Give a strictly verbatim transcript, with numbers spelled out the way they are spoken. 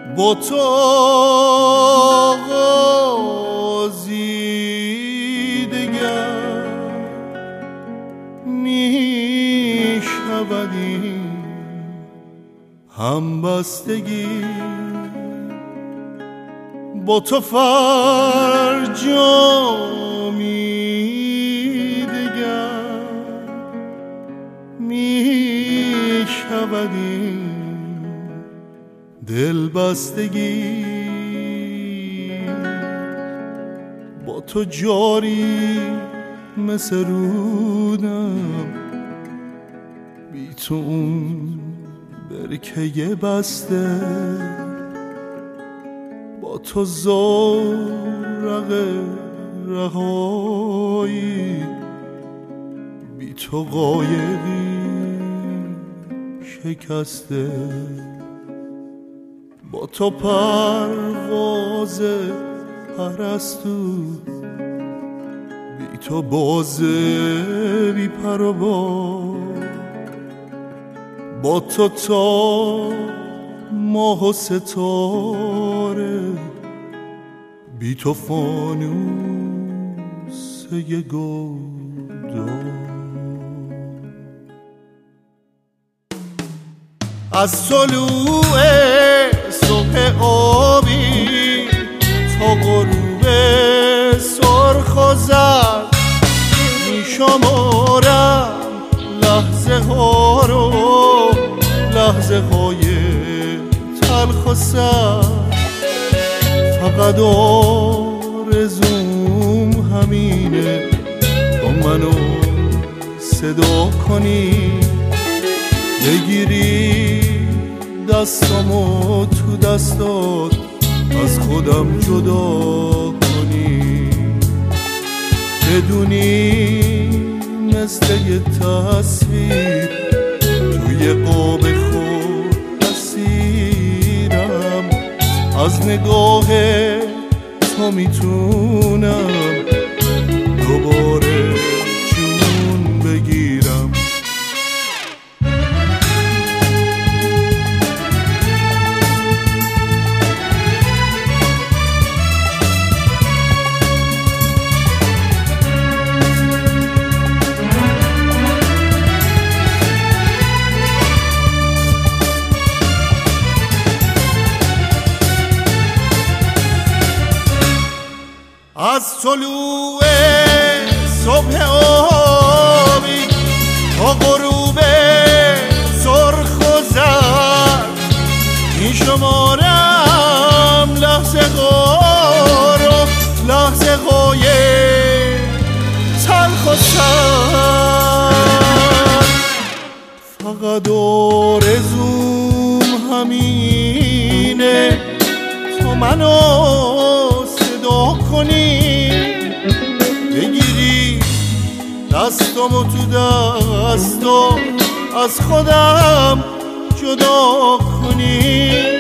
با تو آغازی دگر می شود این همبستگی، با تو فرجامی دگر می شود این دلبستگی، با تو جاری مثل رودم، بی تو اون برکه بسته، با تو زورق رهایی، بی تو قایقی شکسته، با تو پرواز پرستو، بی تو بازه بی پر و بال، با تو تا ماه و ستاره، بی تو فانوس یه گودال. از طلوع صبح آبی تا غروب سرخ و زرد، می شمارم لحظه ها رو، لحظه های تلخ و سرد، فقط آرزوم همینه تو منو صدا کنی، بگیری دستامو تو دستات از خودم جدا کنی، بدونی مثل یه تصویر توی قاب خود اسیرم، از نگاه تو میتونم دوباره جون بگیرم. از طلوع صبح آبی تا غروب سرخ و زرد، می شمارم لحظه ها رو، لحظه های تلخ و سرد، فقط آرزوم همینه تو منو صدا کنی، بگیری دستامو تو دستا از خودم جدا کنی.